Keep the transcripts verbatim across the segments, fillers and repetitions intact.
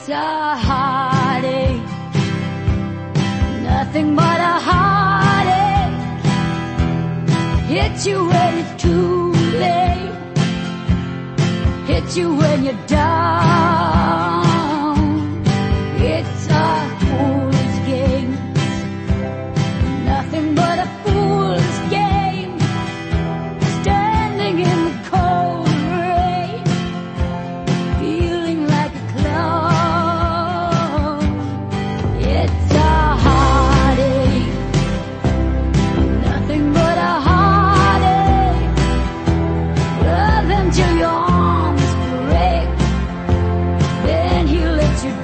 It's a heartache, nothing but a heartache. Hits you when it's too late, hits you when you're down. It's a fool's game, nothing but a fool's game. Standing in the cold rain, feeling like a clown. It's a heartache, nothing but a heartache. Love until your arms break, then he lets you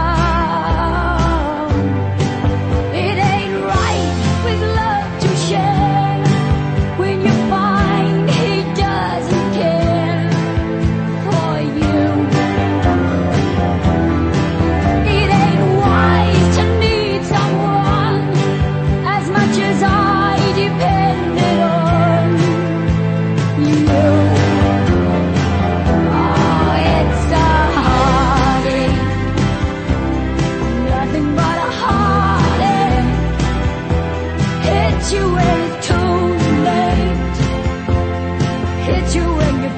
down. It ain't right with love to share when you find he doesn't care for you. It ain't wise to need someone as much as I depended on you. Oh, it's a heartache, nothing but a heartache. Hits you when it's too late, hits you when you're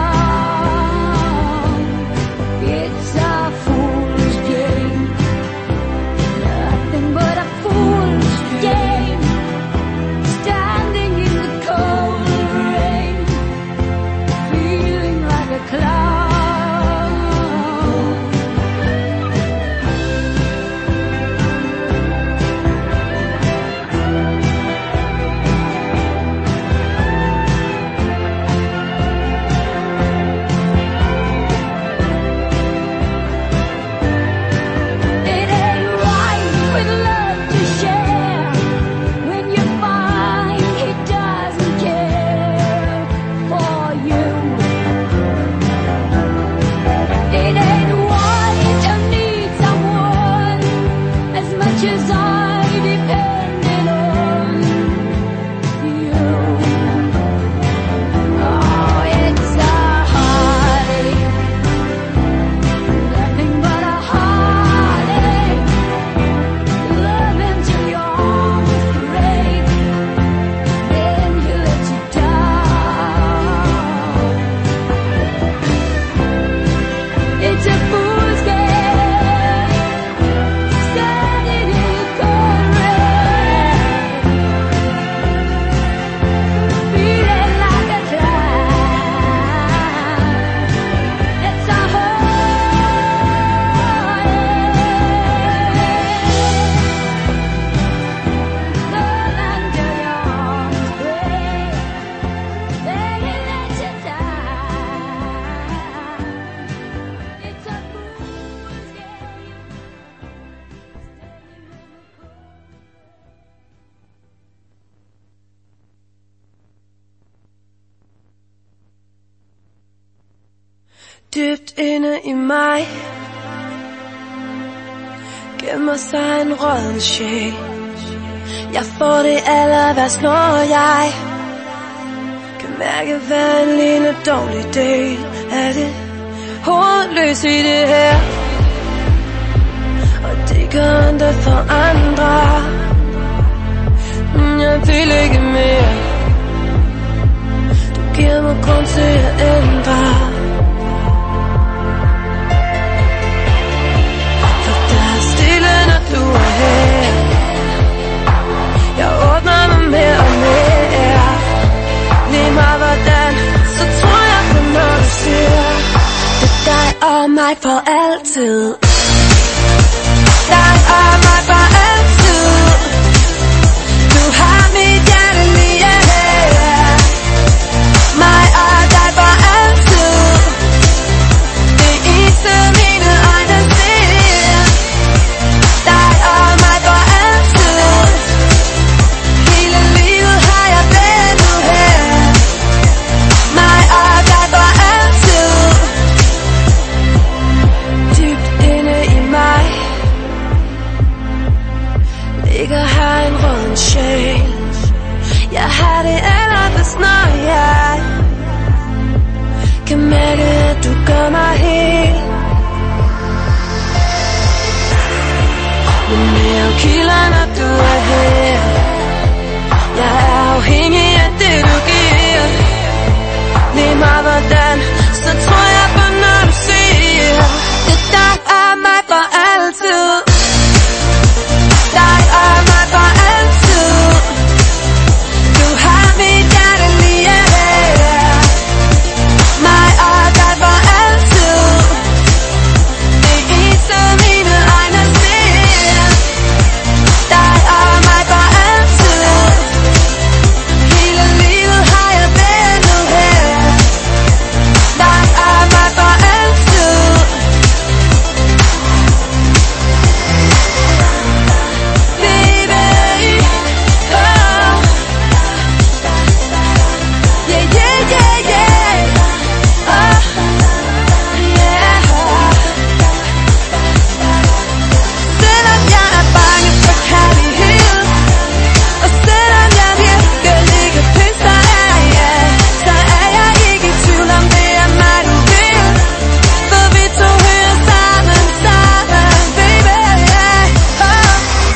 down. It's a fool's game, nothing but a fool's game. Standing in the cold rain, feeling like a clown. It ain't right with love to share when you find he doesn't care for you. It ain't wise to need someone as much as I depended on you. Oh, it's a heartache, nothing but a heartache. Love until your arms break, then he lets you down. It's a fool's game, standing in the cold rain, feeling like a clown. It's a heartache. Love until your arms break, then he lets you down. It's a fool's game, standing in the cold. Dybt inde i mig gemmer sig en rådden sjæl. Jeg får det aller værst, når jeg kan mærke hver en lille dårlig del af det hovedløs i det her. Og det gør ondt for andre. Mm, Jeg vil ikke mere. Du giver mig grund til at ændre. For der er stille, når du er her. Jeg åbner mig mere og mere. Lige meget hvordan, så tror jeg på når du siger det er dig og mig for altid. Dig og mig for altid. Du har mit hjerte lige her. Mig og dig for altid. Det eneste mine øjne ser. Dig og mig for altid. Hele livet har jeg ventet her. Mig og dig for altid. Dybt inde i mig ligger her en rådden sjæl. Jeg har det allerbedst, når jeg kan mærke, at du gør mig helt. Men mere kilder, når du er her. Jeg er afhængig af det du giver. Lige meget hvordan, så tror jeg på når du siger det dig er mig for altid. Dig er mig for altid. Du har mit hjerte lige her. Mig og dig for altid. Det eneste mine øjne ser. Dig og mig for altid. Hele livet har jeg ventet her. Dig og mig for altid. Baby, oh. Yeah, yeah, yeah, yeah. Oh, yeah. Selvom jeg er bange for kærlighed, og selvom jeg virkelig kan pisse dig af, yeah, så er jeg ikke i tvivl om det er mig du vil. For vi to hører sammen, sammen, baby, yeah. Oh.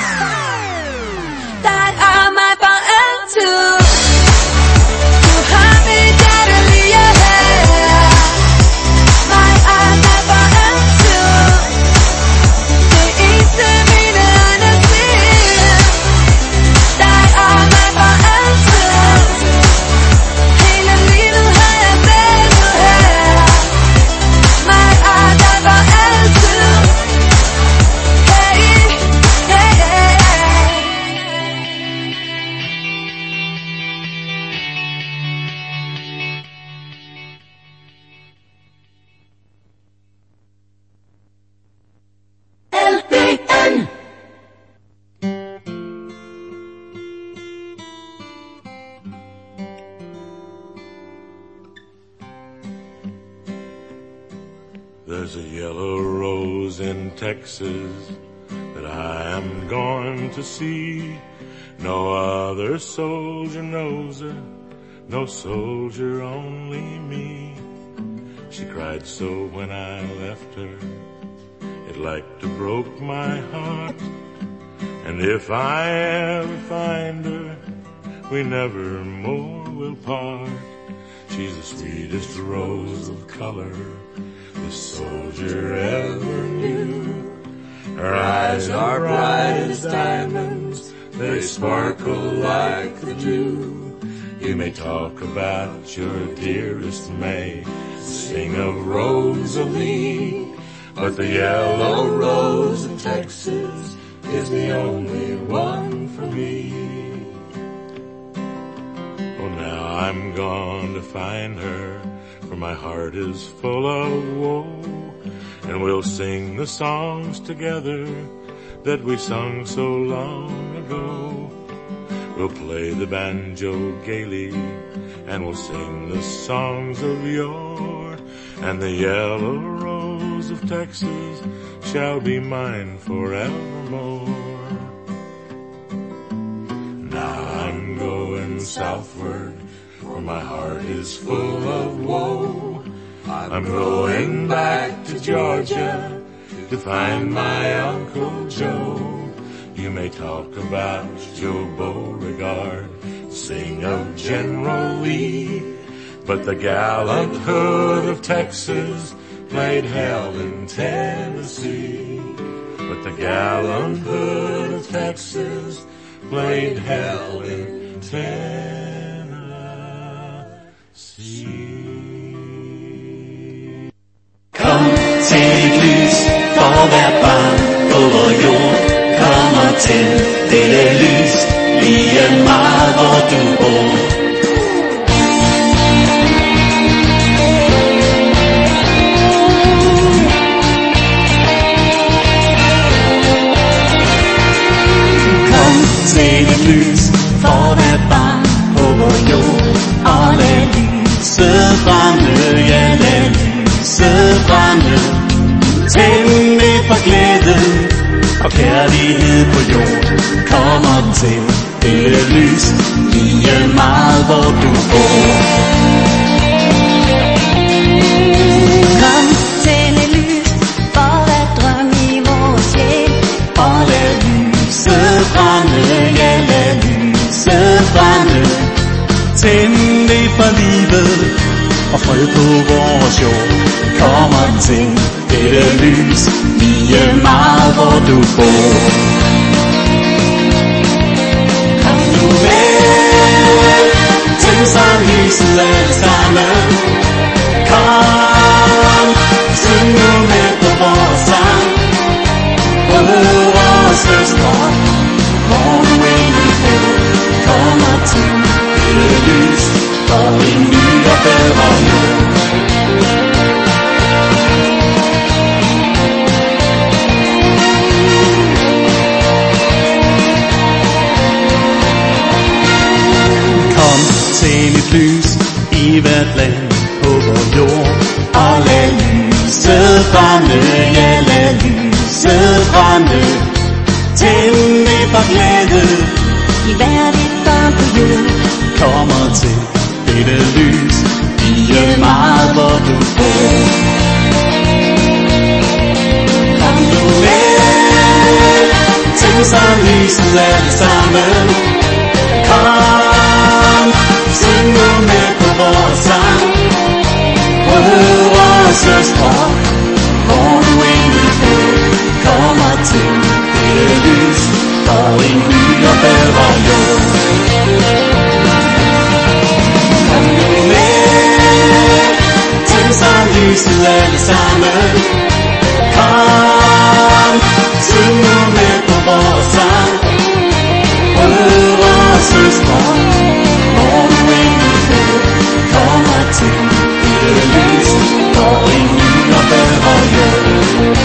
Dig og mig for altid. Du har mit hjerte lige her. Mig og dig for altid. Det eneste mine øjne ser. Dig og mig for altid. Hele livet har jeg ventet her. Mig og dig for altid. Hey, yeah, yeah. L B N. There's a yellow rose in Texas that I am going to see. No other soldier knows her, no soldier, only me. She cried so when I left her, it like to broke my heart. And if I ever find her, we never more will part. She's the sweetest rose of color this soldier ever knew. Her eyes are bright as diamonds, they sparkle like the dew. You may talk about your dearest May, sing of Rosalie, but the yellow rose of Texas is the only one for me. Oh, now I'm gone to find her, for my heart is full of woe. And we'll sing the songs together that we sung so long ago. We'll play the banjo gaily, and we'll sing the songs of yore. And the yellow rose of Texas shall be mine forevermore. Now I'm going southward, for my heart is full of woe. I'm going back to Georgia to find my Uncle Joe. You may talk about Joe Beauregard, sing of General Lee, but the gallant hood of Texas played hell in Tennessee. But the gallant hood of Texas played hell in Tennessee. Kom, tænd et lys for hver barn på vor jord. Kom og tænd dette lys, lige meget hvor du bor. Kom, tænd et lys for hver barn på vor jord. Og lad lyset brænde, ja lad lyset brænde. Tænd det for glæde og kærlighed på jord. Kom og tænd dette lys, lige meget hvor du bor. Kom, tænd et lys for at drømme i vores sjæl. Og lad brænde, ja lad lyset brænde. Tænd det for livet og fred på vores jord. Kommer til dette lys lige meget hvor du bor. Kom nu med, tænd så lyset alle sammen. Kom, syng nu med på vores sang. Brødre og søstre, hvor du egentlig bor, kommer til dette lys for en ny og bedre jord. Kom, tænd et lys i hvert land på vor jord, og lad lyset brænde, ja lad lyset brænde. Tænd det for glæde i hvert et barn på jord, kommer til dette lys lige meget hvor du bor. Kom nu med, tænd så lyset alle sammen. Kom, syng nu med på vores sang. Brødre og søstre, hvor du egentlig bor, kommer til dette lys for en ny og bedre jord. Kom nu med, tænd så lyset alle sammen. Kom, syng nu med på vores sang. Brødre og søstre, hvor du egentlig bor, kommer til dette lys for en ny og bedre jord.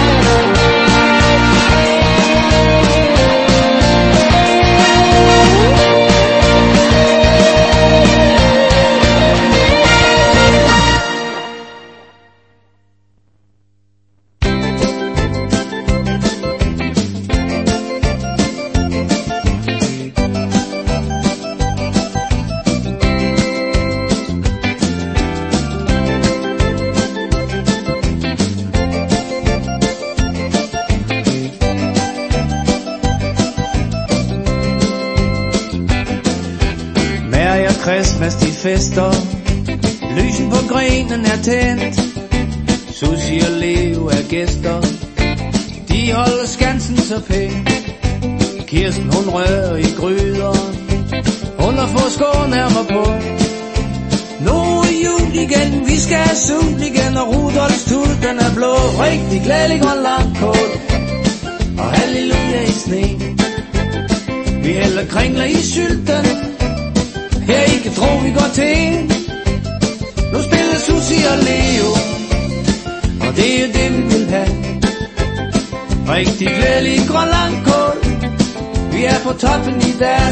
Christmas de fester, lysen på grenen er tændt. Susie og Leo er gæster, de holder skansen så pænt. Kirsten hun rører i gryderen, hun har fået skåren nærmere på. Nu er jul igen, vi skal have sol igen, og Rudolfs tud den er blå. Rigtig glædelig og langkål, og halleluja i sne. Vi hælder kringler i sylten, her ikke tro vi går til. Nu spiller Susie og Leo, og det er det vi vil have. Rigtig glædelig grønlandkål, vi er på toppen i dag.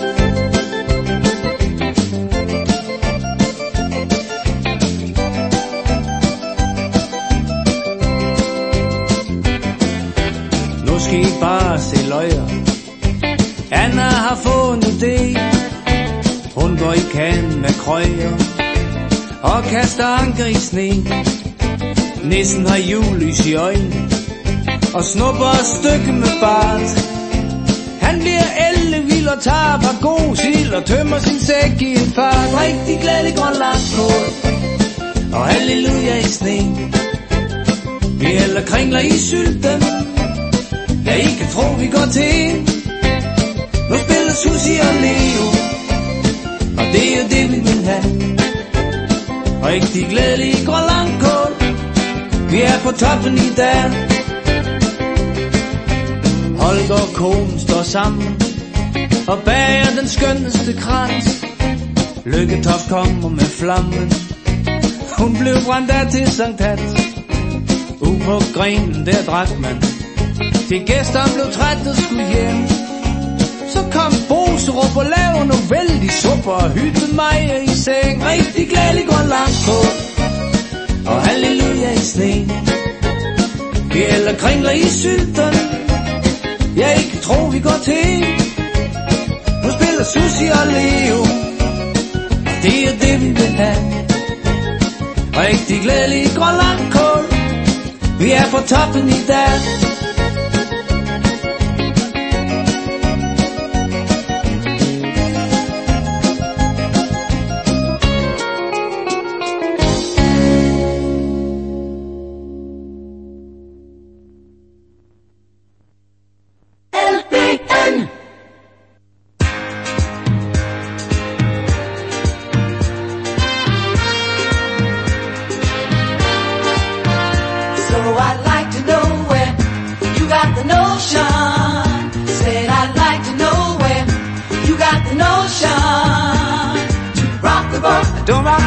Nu skal I bare se løjer, Anna har fået en idé. Hun går i kan med krøjer og kaster anker i sne. Nissen har julelys i øjnene og snupper et stykke med bart. Han bliver ellevild og tager par gode sild og tømmer sin sæk i en fart. Rigtig glædelig grønlandskål og halleluja i sne. Vi hælder kringler i sylten, ja I kan tro vi går til. Nu spiller Susie og Leo, og det er det vi vil have. Rigtig glædelig grønlandkål, vi er på toppen i dag. Holger og konen står sammen og bager den skønneste krans. Lykketoft kommer med flammen, hun blev brændt af til Sankt Hans. Ude på grenen der drak man, til gæsterne blev træt og skulle hjem. Så kom Boserup og lavede nogle vældig supper og hyttede mig i seng. Rigtig glædelig grønlandkål og halleluja i sne. Vi hælder kringler i sylten, ja I kan tro vi går til. Nu spiller Susie og Leo, og det er det vi vil have. Rigtig glædelig grønlandkål, vi er på toppen i dag.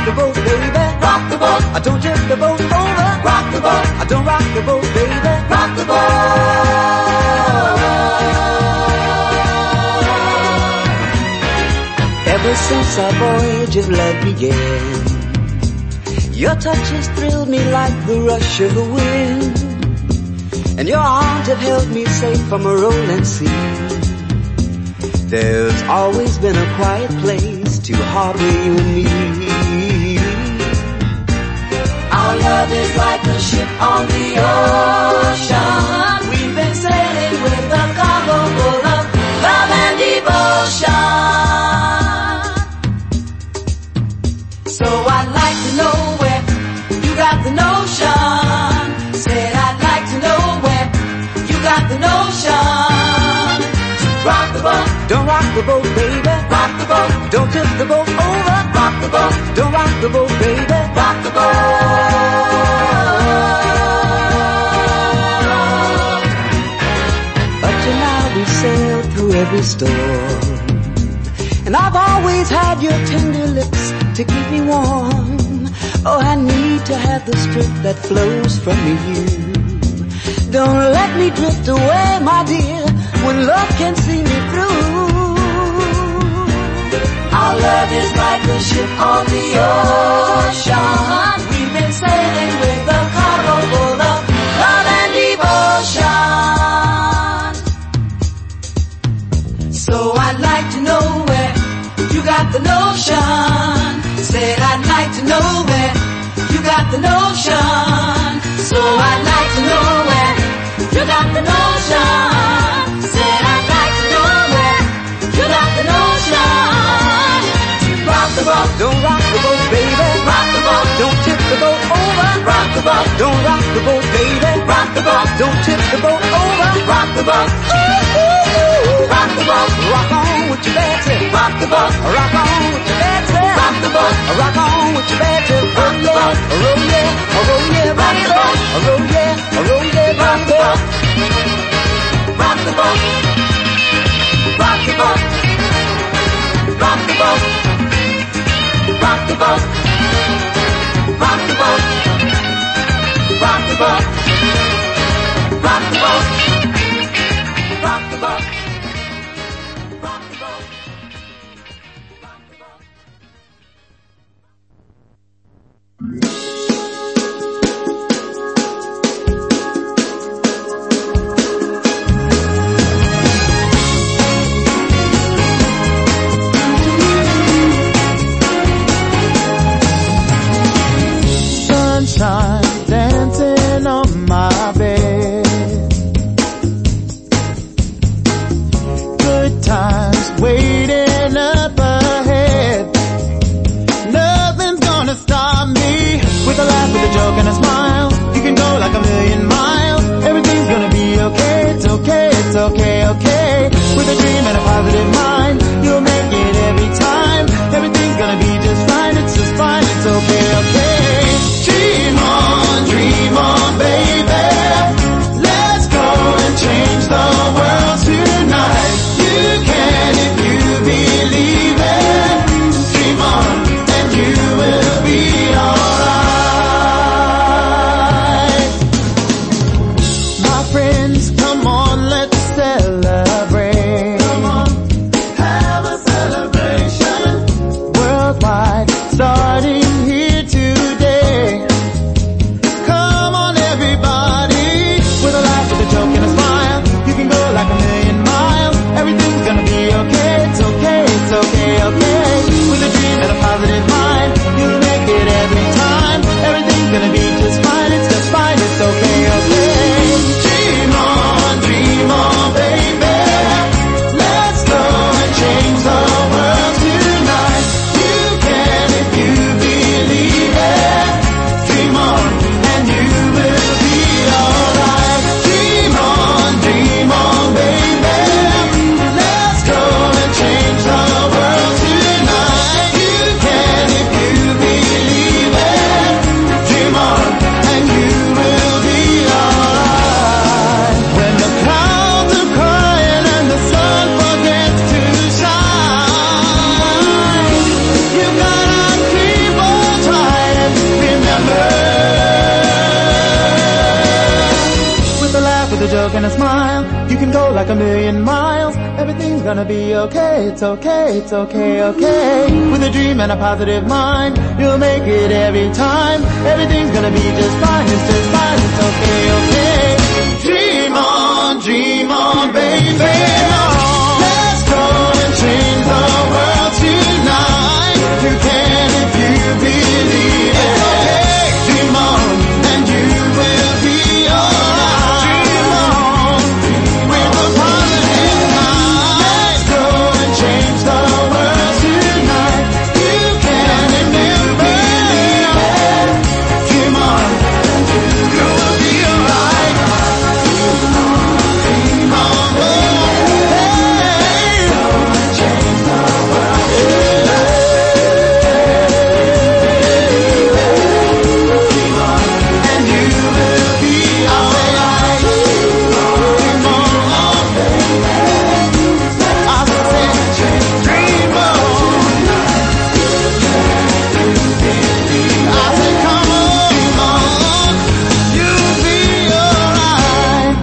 the boat, baby. Rock the boat. I don't tip the boat over. Rock the boat. I don't rock the boat, baby. Rock the boat. Ever since our voyage of love began, your touch has thrilled me like the rush of the wind, and your arms have held me safe from a rolling sea. There's always been a quiet place to harbor you and me. Our love is like a ship on the ocean. We've been sailing with a cargo full of love and devotion. So I'd like to know where you got the notion. Said I'd like to know where you got the notion. Rock the boat, don't rock the boat, baby. Rock the boat, don't tip the boat over. Rock the boat, don't rock the boat, baby. Rock the boat. Up to now we sailed through every storm, and I've always had your tender lips to keep me warm. Oh, I need to have the strength that flows from you. Don't let me drift away, my dear, when love can see me through. Our love is like a ship on the ocean. We've been sailing with a cargo full of love and devotion. So I'd like to know where you got the notion. Said I'd like to know where you got the notion. So I'd like to know where you got the notion. Said I'd like to know where you got the notion. Rock the boat, don't rock the boat, baby. Rock the boat, don't tip the boat over. Rock the boat, don't rock the boat, baby. Rock the boat, don't tip the boat over. Rock the boat, ooh, ooh, ooh. Rock the boat, rock on with your bad tip. Rock the boat, rock on with your bad tip. Rock the boat, rock on with your bad tip. Rock the boat, roll yeah, roll yeah, rock the boat, roll yeah, roll yeah, rock the boat. Rock the boat, rock the boat, rock the boat, rock the boat, rock the boat, rock the boat, rock the boat, rock the boat. Dancing on my bed, good times waiting up ahead. Nothing's gonna stop me. With a laugh, with a joke and a smile, you can go like a million miles. Everything's gonna be okay, it's okay, it's okay, okay. With a dream and a positive mind, you'll make it every time. Everything's gonna be just fine, it's just fine, it's okay, okay. Dream on, dream on, baby. Let's go and change the world tonight. You can if you believe it. Dream on and you will be alright. My friends, come on, let's celebrate. Come on, million miles. Everything's gonna be okay, it's okay, it's okay, okay. With a dream and a positive mind, you'll make it every time. Everything's gonna be just fine, it's just fine, it's okay, okay. Dream on, dream on, baby. Let's go and change the world tonight. You can if you believe it. It's okay. Dream on, and you will be alright. Dream on, with a positive mind. Let's go and change the world tonight. You can if you believe it. Dream on, you will be alright. Dream on, dream on, hey. Go and change the world tonight. And you will be alright. Dream on, baby. I said, dream on. I said, come on, come on. You'll be alright.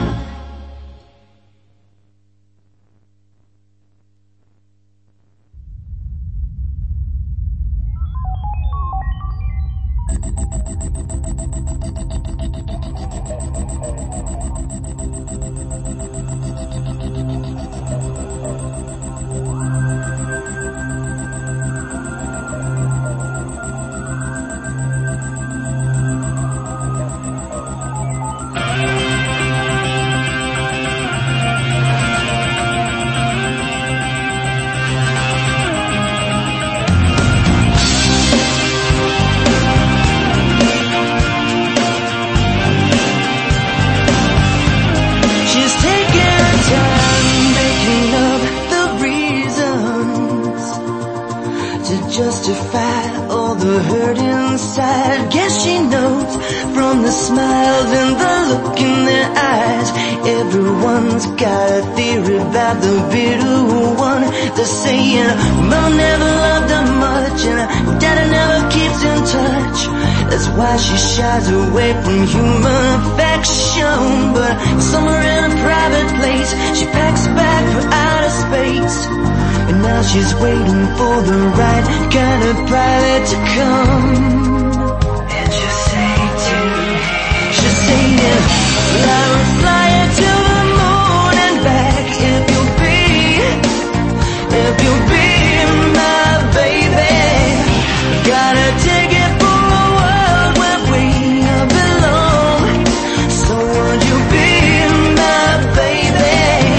She's taking her time making up the reasons to justify all the hurt inside. Guess she knows from the smiles and the look in their eyes. Everyone's got a theory about the bitter one. They're saying Mom never loved her much and Daddy never keeps in touch. That's why she shies away from human affection. But somewhere in a private place, she packs a bag for outer space. And now she's waiting for the right kind of pilot to come. And she'll say to me, she'll say, I will fly you to the moon and back if you'll be, if you'll be my baby. Gotta take it for a world where we belong. So would you be my baby?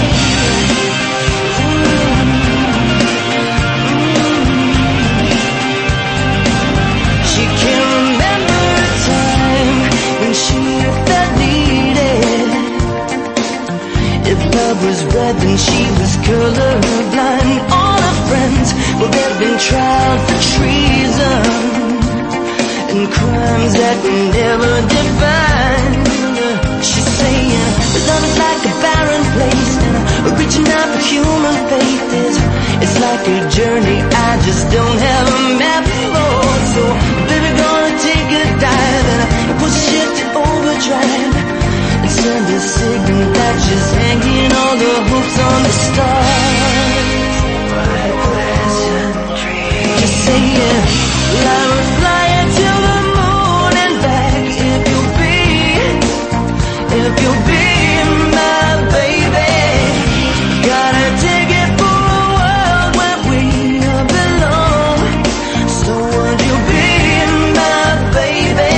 She can't remember a time when she felt needed. If love was red, then she was colorblind. All her friends, well, they've been tried for treason and crimes that we never defined. She's saying love is like a barren place, and reaching out for human faith is, it's like a journey I just don't have a map for. So baby, gonna take a dive and push the ship to overdrive and send a signal that she's hanging all the hopes on the stars. What a pleasant dream. Just saying, I will fly you to the moon and back if you'll be, if you'll be my baby. Gotta take it for a world where we belong. So would you be my baby?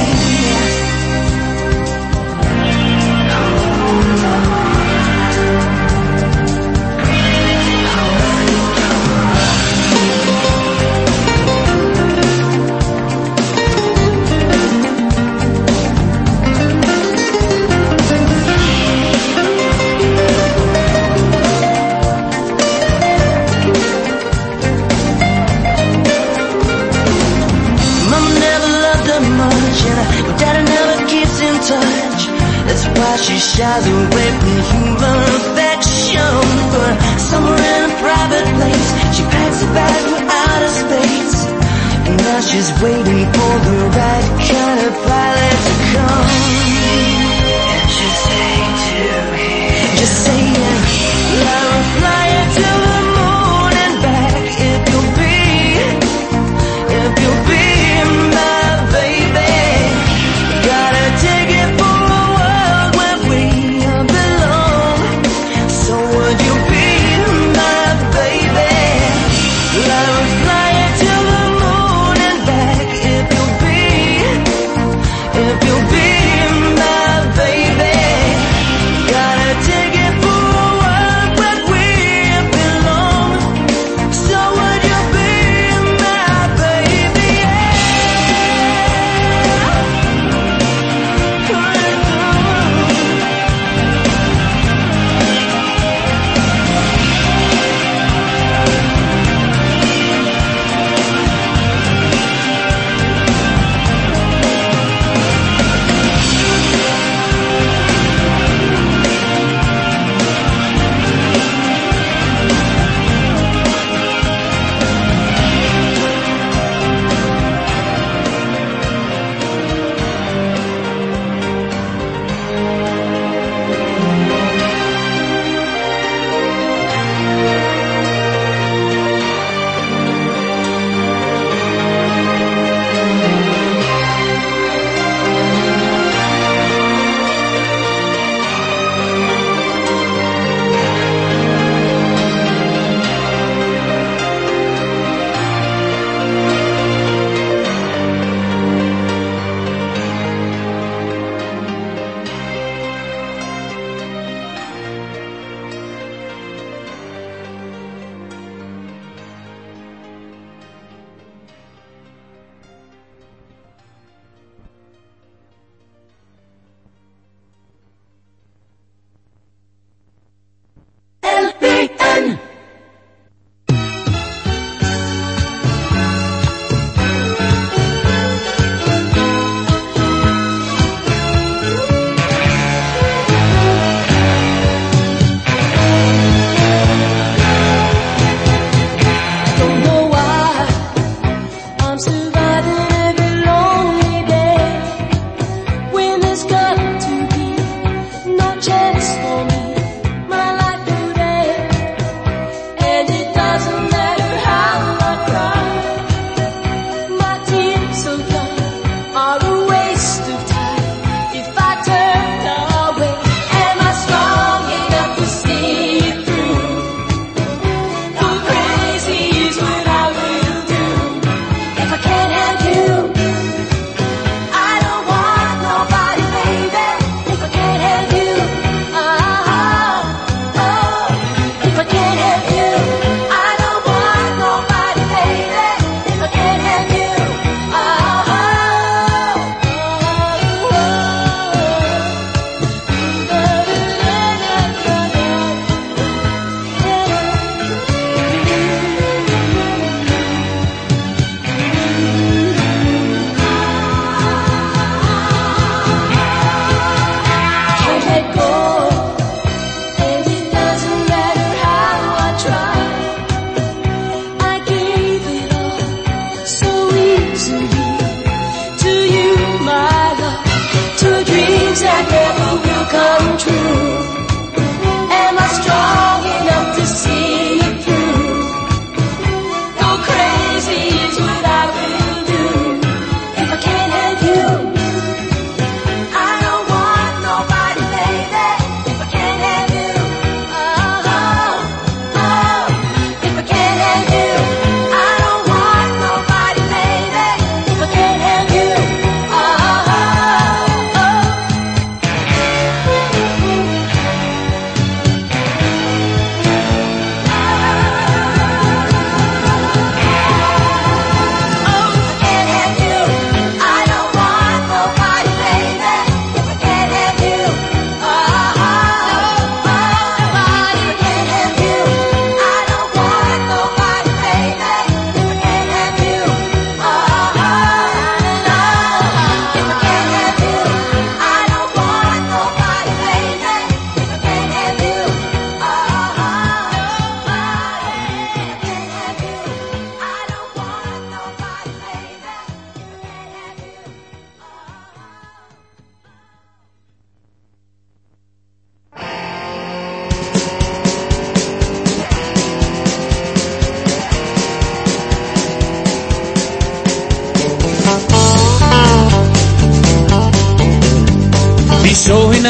That's why she shies away from human affection. But somewhere in a private place, she packs a bag for outer space. And now she's waiting for the right kind of pilot to come. And she'll say to me, just saying,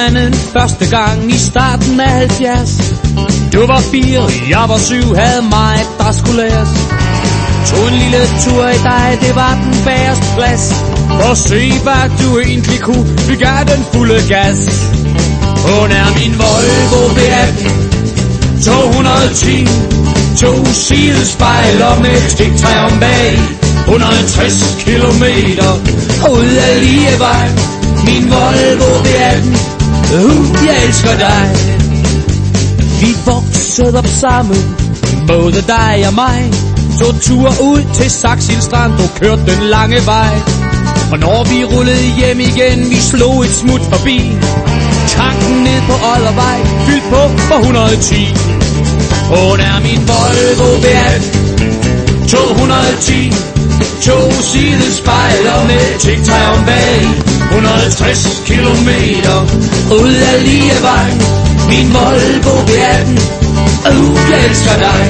hinanden første gang i starten af halvfjerds. Du var fire, jeg var syv, havde mig, der skulle læres. Tog en lille tur i dig, det var den bagerste plads. Og se hvad du egentlig kunne, vi gav den fulde gas. Hun er min Volvo V atten to hundrede og ti, to sidespejler med stigtræ om bag. et hundrede og tres kilometer ud af Lievej. Min Volvo V atten, uh, jeg elsker dig. Vi voksede op sammen, både dig og mig. Så tur ud til Saxil Strand og kørte den lange vej. Og når vi rullede hjem igen, vi slog et smut forbi. Tanken ned på Oddervej, fyldt på for et hundrede og ti. Hun er min Volvo V atten to hundrede og ti, to sidespejler med tigtræ om bag. et hundrede og tres kilometer ud af Lievej. Min Volvo V atten, uh, jeg elsker dig.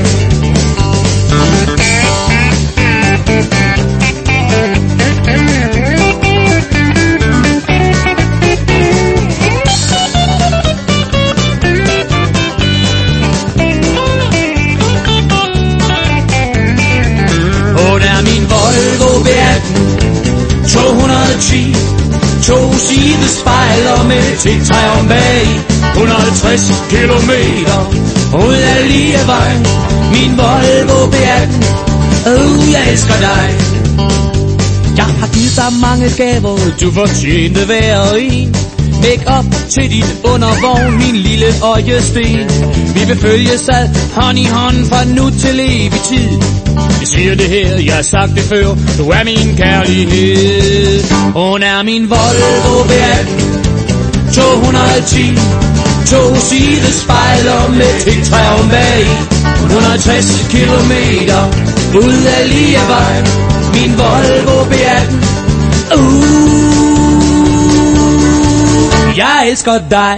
Volvo V atten to hundrede og ti, to sidespejler med tigtræ om bag. et hundrede og tres kilometer ud af Lievej. Min Volvo V atten, oh, jeg elsker dig. Jeg har givet dig mange gaver, du fortjente hver en. Make up til din undervogn, min lille øjesten. Vi vil følges ad hånd i hånd fra nu til evig tid. Jeg siger det her, jeg har sagt det før, du er min kærlighed. Hun er min Volvo V atten to hundrede og ti, to sidespejler med tigtræ om bag. et hundrede og tres kilometer ud af Lievej. Min Volvo V atten, uh, jeg elsker dig.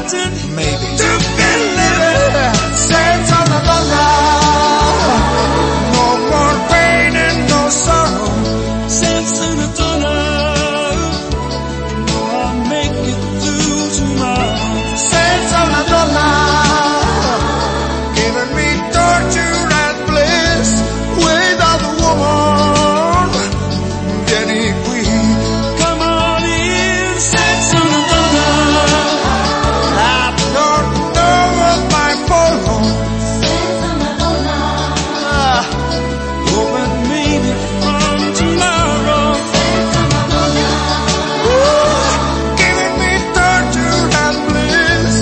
waiting, maybe, to be living. Saints on the thunder. No more pain and no sorrow. Saints in the tunnel. No, I'll make it through tomorrow. Saints on the thunder. Giving me torture and bliss. Without the woman, Jenny Queen. Come on in, saints in the tunnel. I don't know what my follow. Open maybe from tomorrow. Giving me torture and bliss.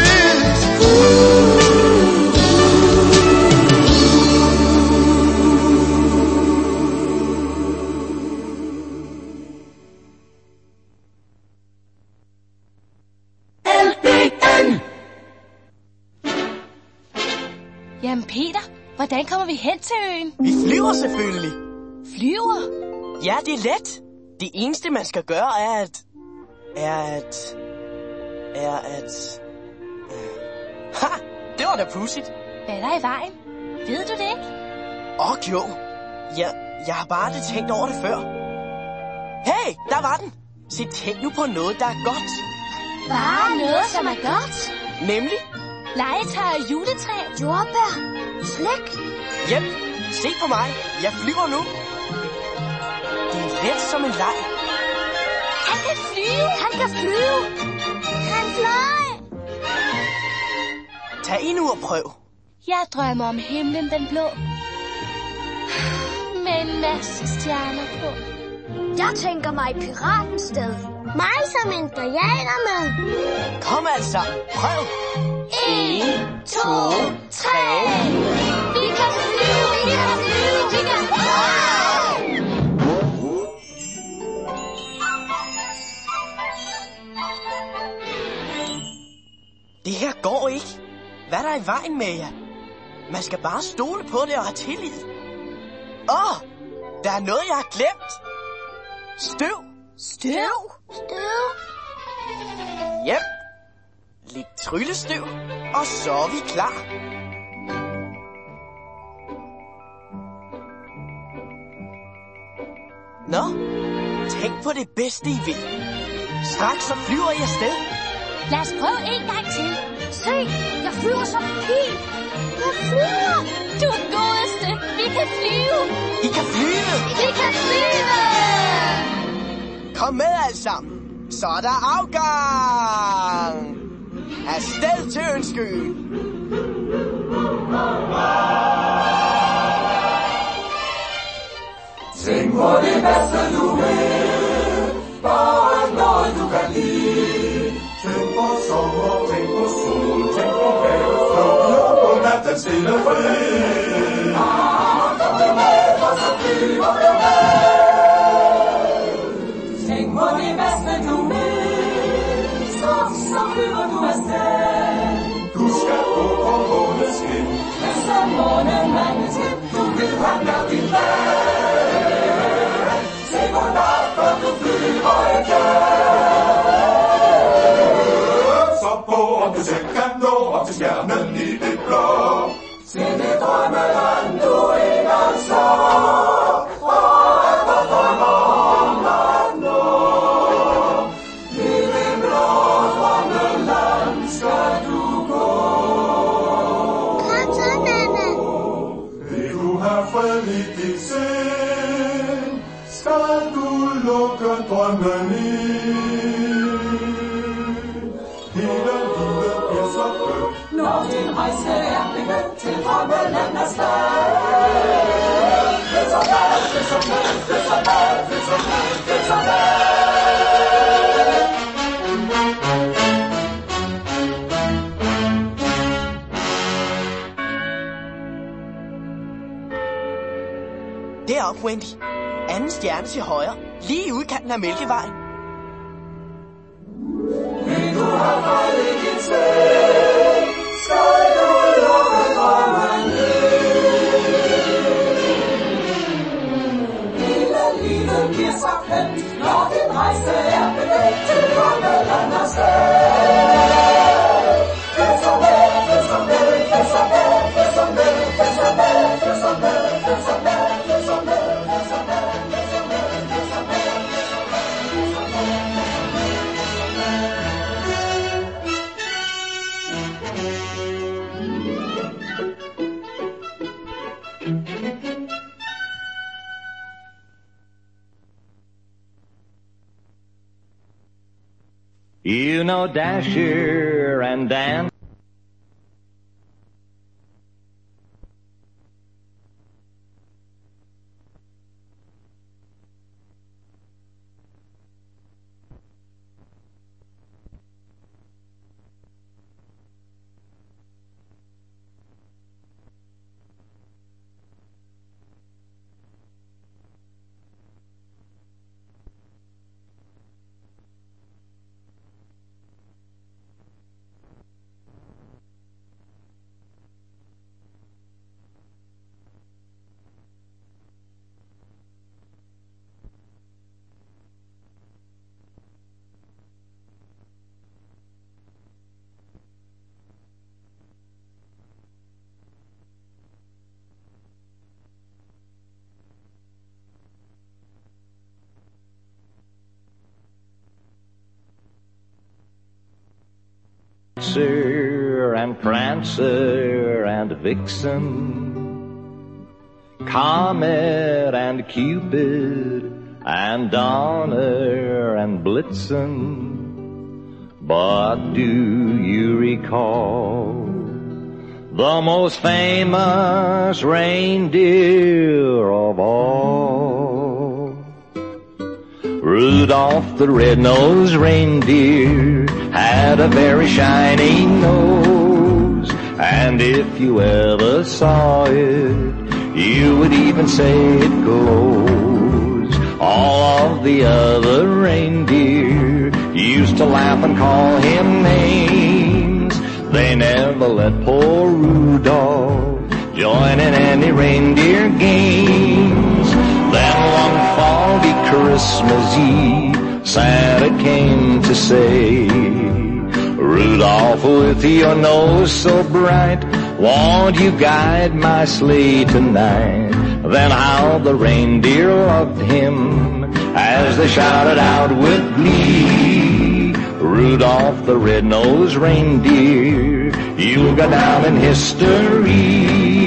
Jamen Peter, hvordan kommer vi hen til øen? Vi flyver selvfølgelig. Flyver? Ja, det er let. Det eneste, man skal gøre, er at... Er at... Er at... Ha! Det var da pudsigt. Hvad er der i vejen? Ved du det ikke? Åh, jo. Jeg, jeg har bare aldrig tænkt over det før. Hey, der var den. Se, tænk nu på noget, der er godt. Bare noget, som er godt. Nemlig? Legetøj og juletræ. Jordbær. Slik. Jep, se på mig. Jeg flyver nu. Det er let som en leg. Han kan flyve. Han kan flyve. Han fløj. Tag ind nu og prøv. Jeg drømmer om himlen den blå. Med en masse stjerner på. Jeg tænker mig i piratens sted. Mig som indianer med. Kom altså, prøv. En, to, tre. Vi kan flyve, vi kan flyve, vi kan flyve. Det her går ikke. Hvad er der i vejen med jer? Man skal bare stole på det og have tillid. Åh, der er noget, jeg har glemt. Støv. Støv? Støv. Jep. Lidt tryllestøv, og så er vi klar. Nå, tænk på det bedste, I vil. Straks så flyver I afsted. Lad os prøve en gang til. Se, jeg flyver som en pil. Jeg flyver. Du er godeste. Vi kan flyve. I kan flyve. Vi kan flyve. Kom med alle sammen. Så er der afgang. Afsted til Ønskeøen. Tænk på det bedste du vil. Bare noget du kan lide. Tænk på sommer, tænk på sol. Tænk på havet, flugter på natten stille fri. Ah, kom du med, og så flyver du med. Tænk på det bedste du vil. Så, så flyver du afsted. Du skal gå på måneskin. Men som månemandens du vil vandre din vej. Se hvor langt, før du flyver igen. Så på, om du selv kan nå op til stjernen i det blå. Se det drømmeland, du engang så. Og efter drømmer om at nå. I det blå drømmeland skal du gå. Kom så, Nana. Vil du have fred i dit sind, skal du lukke drømmen ind. Hele livet bliver så blødt, når din rejse er begyndt til drømmeland af sted. Flyt så med, flyt så med, flyt så med, flyt så med, flyt så med. Derop, Wendy. Anden stjerne til højre. Lige i udkanten af Mælkevejen. Vil du have fred i dit sind, skal du lukke drømmen ind. Hele livet bliver så kønt, når din rejse er begyndt til drømmeland af sted. You know Dasher and Dan. And Prancer and Vixen, Comet and Cupid, and Donner and Blitzen. But do you recall the most famous reindeer of all? Rudolph the red-nosed reindeer had a very shiny nose, and if you ever saw it, you would even say it glows. All of the other reindeer used to laugh and call him names. They never let poor Rudolph join in any reindeer games. Then one foggy Christmas Eve, Santa came to say, Rudolph, with your nose so bright, won't you guide my sleigh tonight? Then how the reindeer loved him as they shouted out with glee, Rudolph the red-nosed reindeer, you'll go down in history.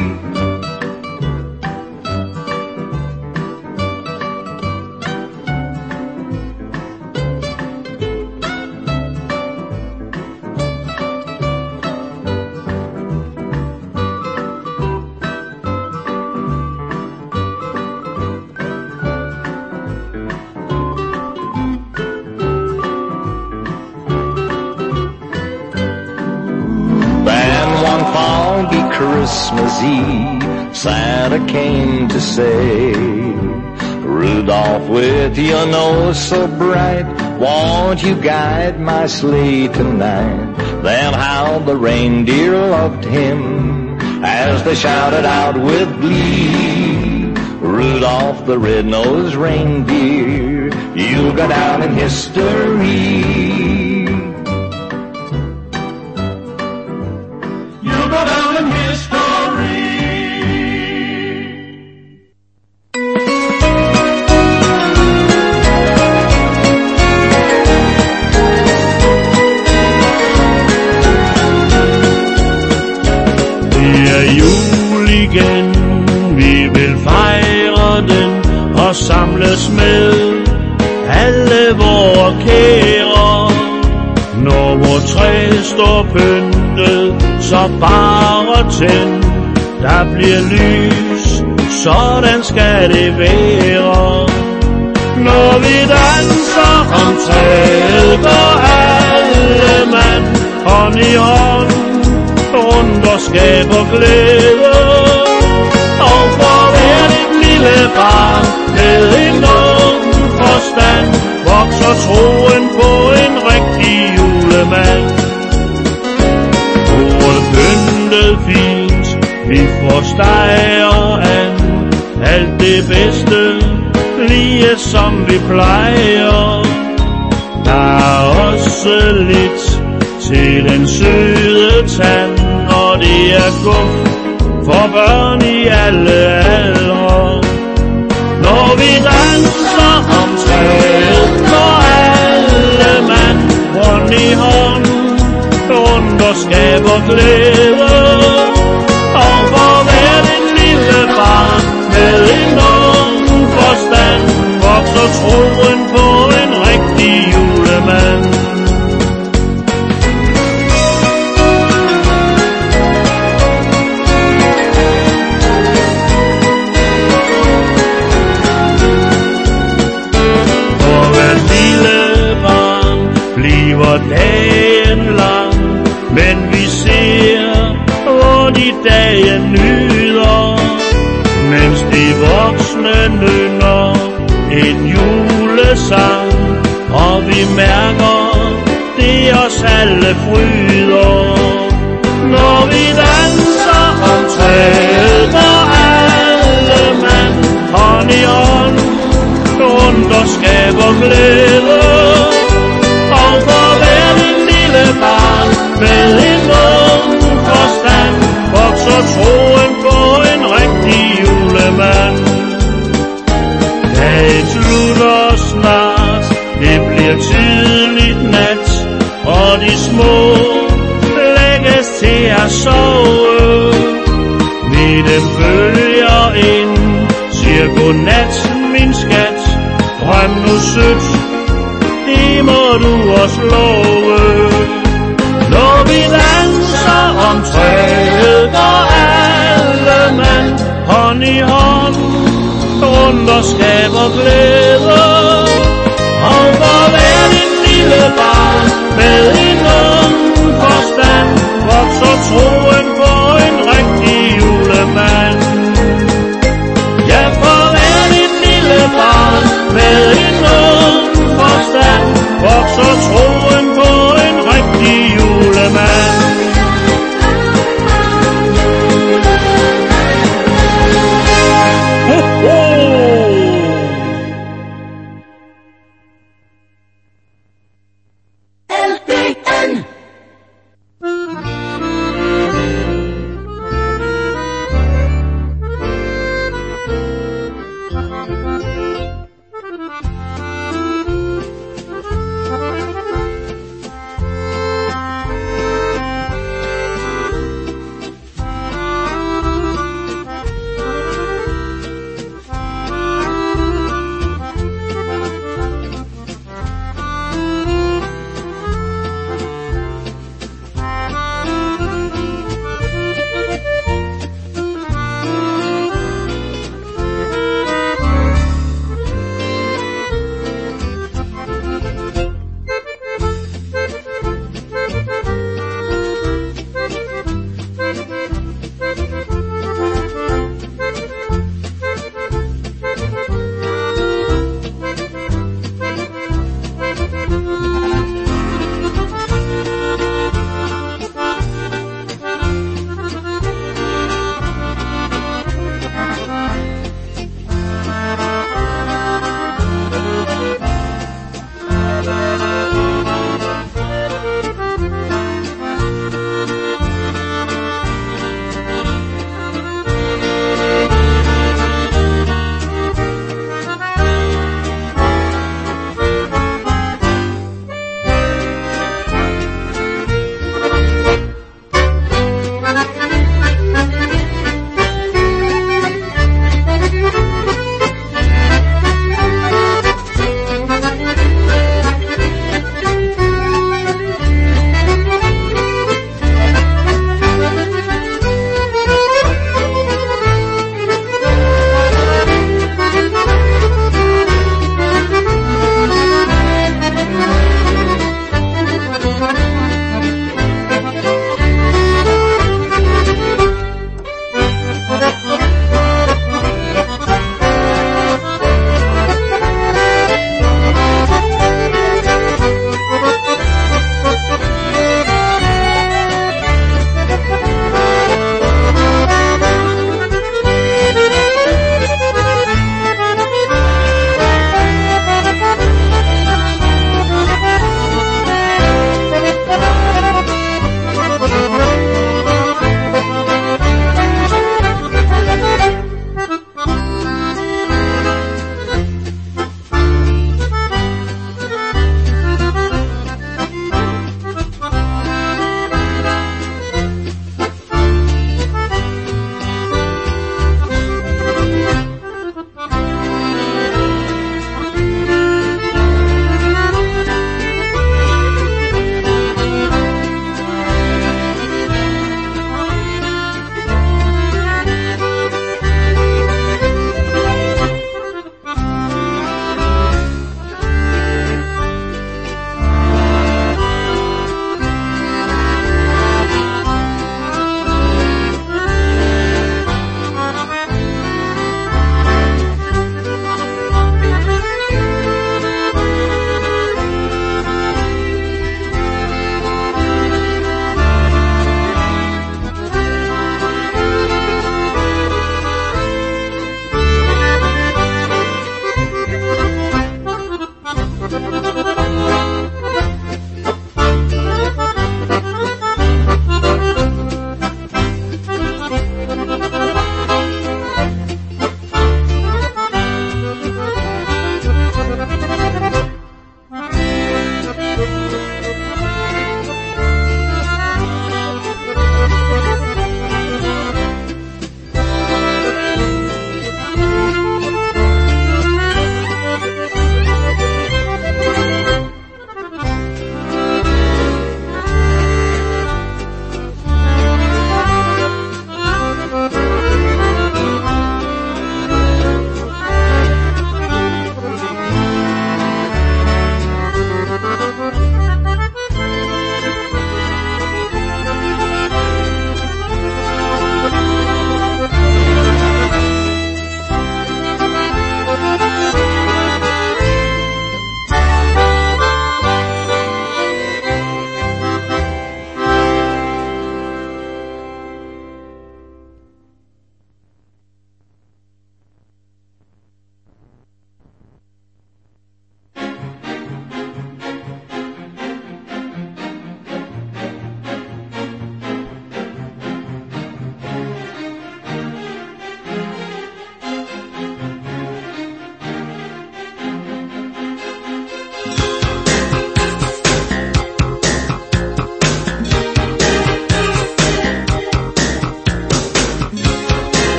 Christmas Eve, Santa came to say, Rudolph, with your nose so bright, won't you guide my sleigh tonight? Then how the reindeer loved him as they shouted out with glee, Rudolph the red-nosed reindeer, you'll go down in history. Vi vil fejre den og samles med alle vore kære. Når vor træ står pyntet, så bare tænd. Der bliver lys, sådan skal det være. Når vi danser om træet, går alle mand hånd i hånd rundt og skaber glæde. Og for hvert et lille barn med en ung forstand vokser troen på en rigtig julemand. Bordet pyntet fint, vi får steg og and, alt det bedste, lige som vi plejer. Der er også lidt til den søde tand, og det er guf for børn i alle aldre. Når vi danser om træet, går alle mand hånd i hånd rundt og skaber glæde. Og for hvert et lille barn med en ung forstand vokser troen på en rigtig julemand. dagen nyder, mens de voksne nynner en julesang, og vi mærker, det os alle fryder. Når vi danser om træet, går alle mand hånd i hånd, rundt og skaber glæde. Og for hver en lille barn med en ung forstand, vokser troen på en rigtig julemand. Dagen slutter snart, det bliver tidligt nat, og de små lægges til at sove. Vi dem følger ind, siger godnat min skat, drøm nu sødt, det må du også love. Når vi danser om træet, går alle mand hånd i hånd, rundt og skaber glæde. Og for hver en lille barn med